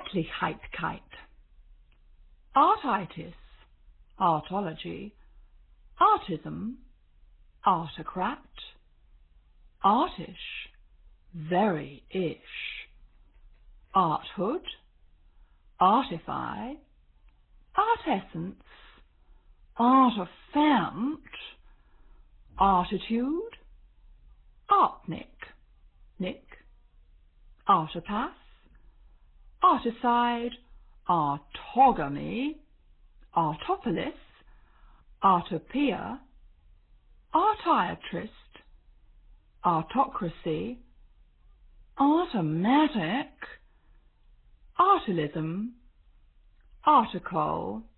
Zeitlichkeit, Artitis, Artology, Artism, Artocrat, Artish, very-ish, Arthood, Artify, Artessence, Artifant, Artitude, Artnick, Nick, Artipath, Articide, Artogamy, Artopolis, Artopia, Artiatrist, Artocracy, Artomatic, Artilism, Article,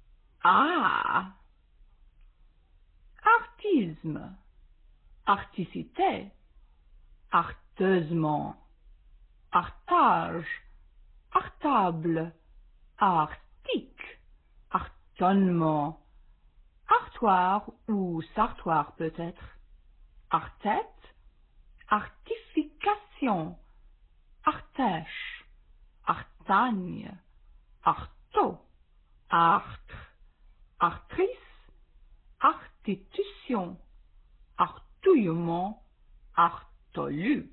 Artisme, Articité, Arteusement, Artage, Artable, Arctique, Artonnement, Artoir ou Sartoir peut-être, Artête, Artification, Artèche, Artagne, Artaud, Artre, Artrice, Arstitution, Artouillement, Artolu.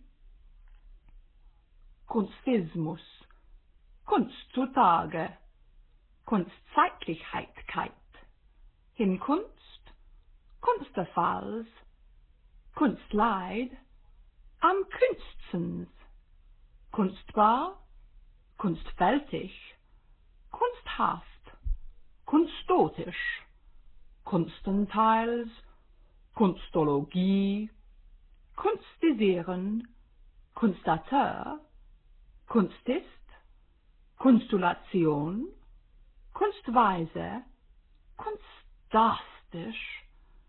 Kunstismus, Kunst zutage, Kunstzeitlichkeit, Hinkunft, Kunsterfalls, Kunstleid, am Künstens, Kunstbar, kunstfältig, kunsthaft, kunstotisch, Kunstenteils, Kunstologie, Kunstisieren, Kunstateur, Kunstist, Kunstulation, Kunstweise, kunstastisch,